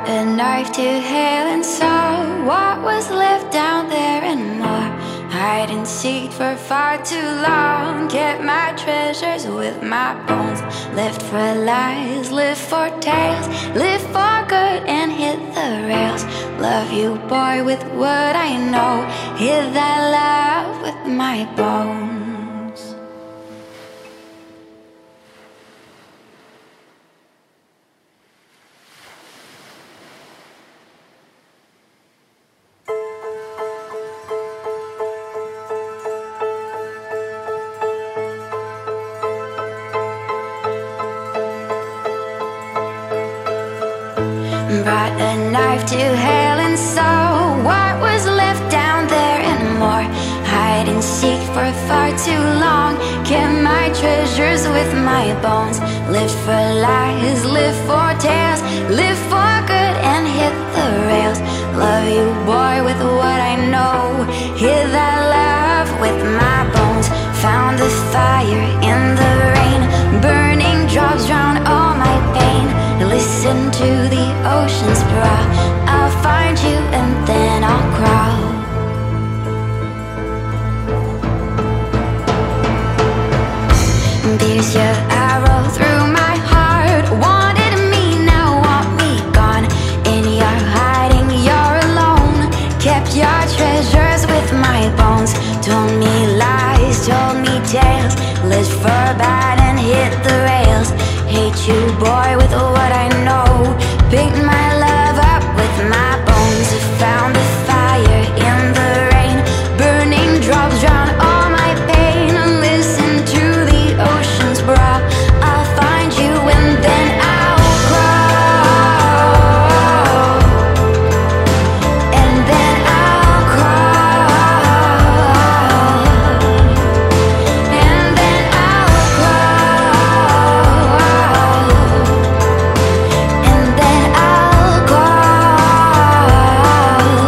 A knife to hail and saw what was left down there and more. Hide and seek for far too long. Kept my treasures with my bones. Lived for lies, lived for tales, lived for good and hit the rails. Love you, boy, with what I know. Hit that love with my bones. Brought a knife to hell and saw what was left down there and more. Hide and seek for far too long. Kept my treasures with my bones. Lived for lies, lived for tales, lived for good and hit the rails. Love you, boy, with what I know. Hit that love with my bones. Found the fire in the rain. Burning drops drown all my pain. Listen to the ocean's prowl. I'll find you and then I'll crawl. Pierce your arrow through my heart. Wanted me, now want me gone. In your hiding, you're alone. Kept your treasures with my bones. Told me lies, told me tales. Lived for bad and hit the rails. Hate you, boy, with what I know. Picked my love up with my bones. Found the fire in the rain. Burning drops drown all my pain. Listen to the ocean's brow. I'll find you and then I'll crawl. And then I'll crawl. And then I'll crawl. And then I'll crawl.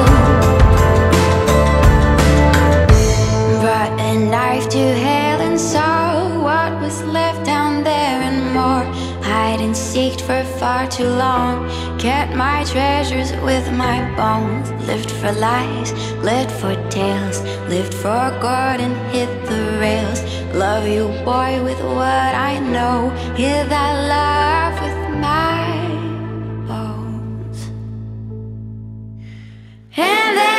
Brought a knife to hell and saw what was left down there and more. Hide and seeked for far too long. Kept my treasures with my bones. Lived for lies, lived for tales, lived for good and hit the rails. Love you, boy, with what I know. Hear that love with my bones. And then